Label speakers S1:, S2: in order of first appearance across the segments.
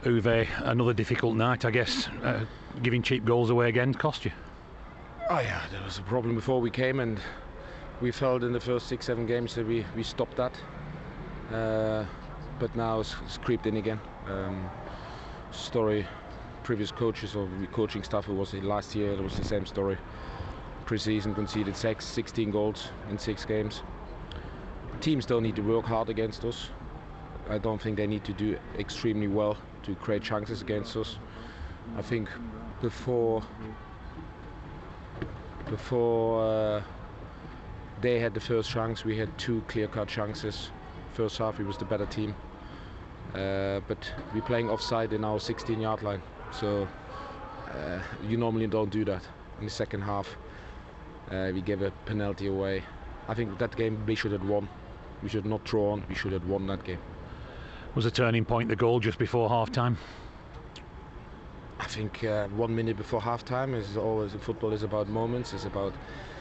S1: Uwe, another difficult night, I guess. Giving cheap goals away again cost you.
S2: Oh yeah, there was a problem before we came, and we felt in the first 6-7 games that we stopped that. But now it's creeped in again. Previous coaches or coaching staff, it was last year, it was the same story. Pre-season conceded 16 goals in 6 games. Teams don't need to work hard against us. I don't think they need to do extremely well to create chances against us. I think before they had the first chance, we had 2 clear-cut chances. First half, we was the better team. But we're playing offside in our 16-yard line. So you normally don't do that. In the second half, we gave a penalty away. I think that game we should have won. We should not draw on. We should have won that game.
S1: Was a turning point the goal just before half-time?
S2: I think 1 minute before half-time is always, football is about moments. It's about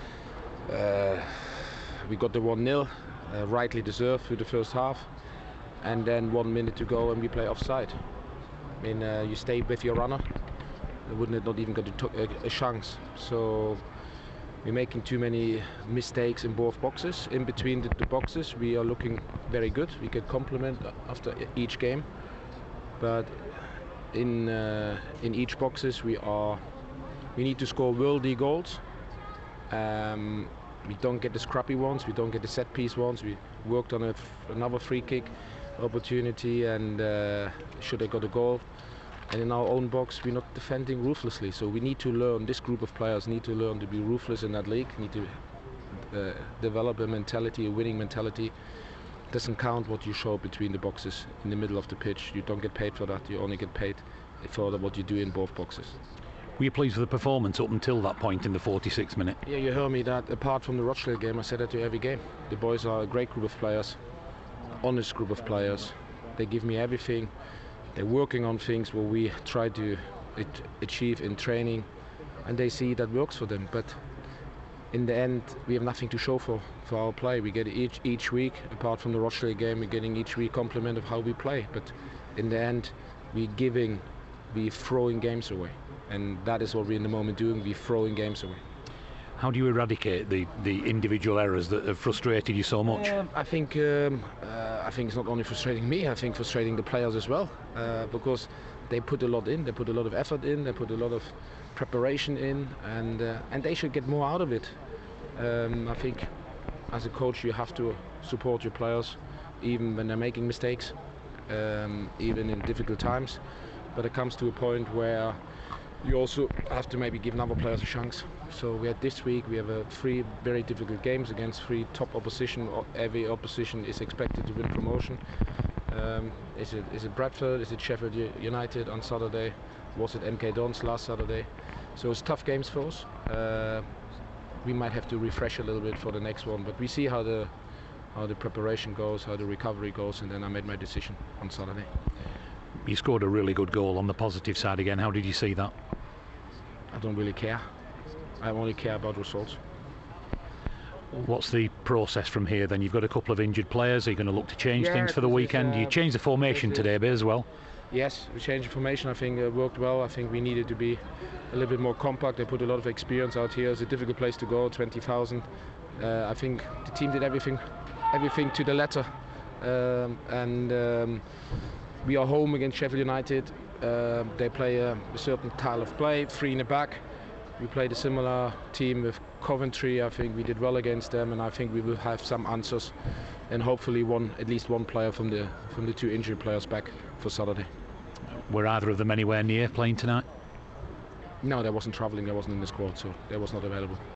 S2: we got the 1-0, rightly deserved through the first half, and then 1 minute to go and we play offside. I mean, you stay with your runner, wouldn't it not even got a chance. So we're making too many mistakes in both boxes. In between the boxes, we are looking very good. We get compliment after each game, but in each boxes we need to score worldy goals. We don't get the scrappy ones, we don't get the set piece ones. We worked on another free kick opportunity and should have got a goal. And in our own box, we're not defending ruthlessly. So we need to learn, this group of players need to learn to be ruthless in that league, need to develop a mentality, a winning mentality. It doesn't count what you show between the boxes in the middle of the pitch. You don't get paid for that, you only get paid for what you do in both boxes.
S1: Were you pleased with the performance up until that point in the 46th minute?
S2: Yeah, you heard me that apart from the Rochdale game, I said that to every game. The boys are a great group of players, honest group of players. They give me everything. They're working on things what we try to achieve in training, and they see that works for them. But in the end, we have nothing to show for our play. We get each week, apart from the Rochdale game, we're getting each week compliment of how we play. But in the end, we're throwing games away. And that is what we're in the moment doing, we're throwing games away.
S1: How do you eradicate the individual errors that have frustrated you so much?
S2: I think it's not only frustrating me, I think frustrating the players as well, because they put a lot in, they put a lot of effort in, they put a lot of preparation in, and they should get more out of it. I think as a coach you have to support your players, even when they're making mistakes, even in difficult times. But it comes to a point where you also have to maybe give other players a chance. So we had this week, we have 3 very difficult games against 3 top opposition. Every opposition is expected to win promotion. Is it Bradford? Is it Sheffield United on Saturday? Was it MK Dons last Saturday? So it's tough games for us. We might have to refresh a little bit for the next one, but we see how the preparation goes, how the recovery goes, and then I made my decision on Saturday.
S1: You scored a really good goal on the positive side again. How did you see that?
S2: I don't really care. I only care about results.
S1: What's the process from here then? You've got a couple of injured players. Are you going to look to change things for the weekend? You changed the formation today a bit as well.
S2: Yes, we changed the formation. I think it worked well. I think we needed to be a little bit more compact. They put a lot of experience out here. It's a difficult place to go, 20,000. I think the team did everything to the letter. We are home against Sheffield United. They play a certain style of play, 3 in the back. We played a similar team with Coventry. I think we did well against them, and I think we will have some answers, and hopefully at least one player from the 2 injured players back for Saturday.
S1: Were either of them anywhere near playing tonight?
S2: No, they wasn't travelling. They wasn't in the squad, so they was not available.